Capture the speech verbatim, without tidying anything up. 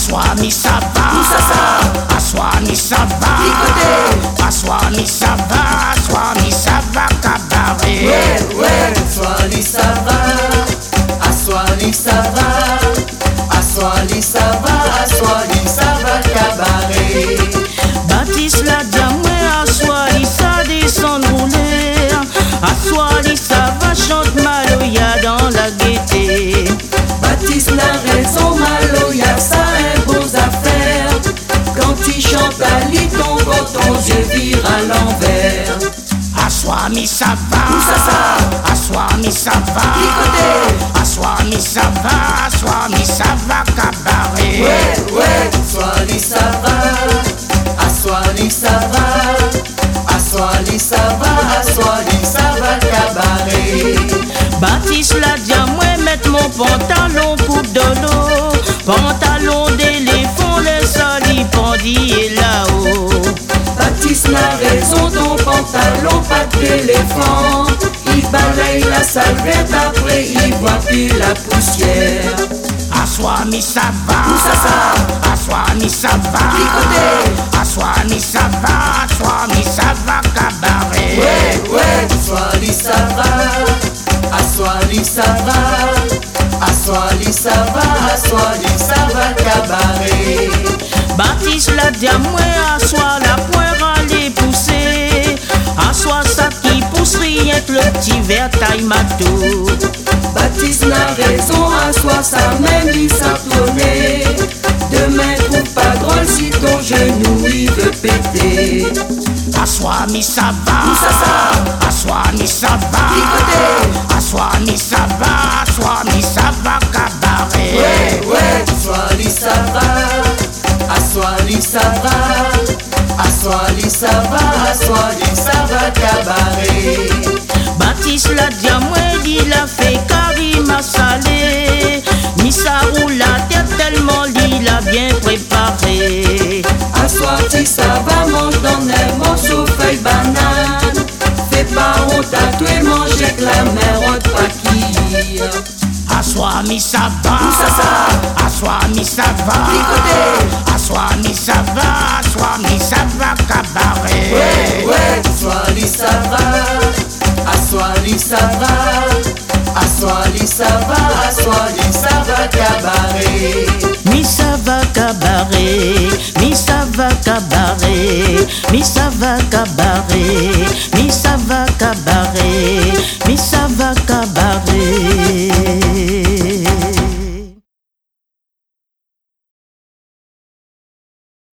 Assoir mi ça va. Où ça ça? Assoir mi ça va. Écoutez. Assoir mi ça va. Assoir mi ça va cabaret. Ouais, ouais. Assoir li ça va. Assoir li ça va. Assoir li ça va. Assoir li ça va cabaret. Baptiste la diamoué, assoir li ça descend rouler. Assoir li ça va chante Maloya dans la gaieté. Baptiste n'a raison, Maloya, ça un beaux affaires. Quand il chante à lit, ton ton yeux vire à l'envers. Assoir mi ça va. Où ça ça? Assoir mi ça va. Écoutez. Assoir mi ça va. Assoir mi ça va cabaret. Ouais, ouais. Assoir li ça va. Assoir li ça va. Assoir li ça va. Assoir li ça va cabaret. Baptiste la diamoué, mettre mon pantalon coupe de l'eau. Pantalon d'éléphant, les salis pendillés là-haut. Baptiste n'a raison, ton pantalon pas d'éléphant. Il balaye la salvette, après il voit plus la poussière. Assoir mi ça va. Où ça ça? Assoir mi ça va. Écoutez. Assoir mi ça va. Assoir mi ça va cabaret. Ouais, ouais. Assoir li ça va. Assoir li ça va. Assoir li ça va. Assoir li ça va cabaret. Baptiste la diamoué, assoir la poire à les pousser. Assoir ça qui pousse rien que le petit verre taille matou. Baptiste n'a raison, assoir sa même il s'entonner. Demain trouve pas drôle si ton genou il veut péter. Assoir mi ça va. Où ça ça? Assoir mi ça va. Écoutez. Assoir mi ça va. Assoir mi ça va cabaret. Ouais, ouais. Assoir li ça va. Assoir li ça va. Assoir li ça va. Assoir li ça va cabaret. Baptiste la diamoué, il a fait Karim a salé. Missa roule la tête tellement il a bien préparé. Assoir ti ça va, mange dans un morceau feuille banane. Fais pas honte à toi et mange avec la mer haute paquille. Assoir mi ça va. Où ça ça? Assoir mi ça va. Écoutez. Assoir mi ça va. Assoir mi ça va cabaret. Ouais, ouais. Assoir li ça va. Assoir li ça va. Assoir li ça va. Assoir li ça va cabaret. Mi ça va cabaret, mi ça va cabaret, mi ça va cabaret, mi ça va cabaret, mi ça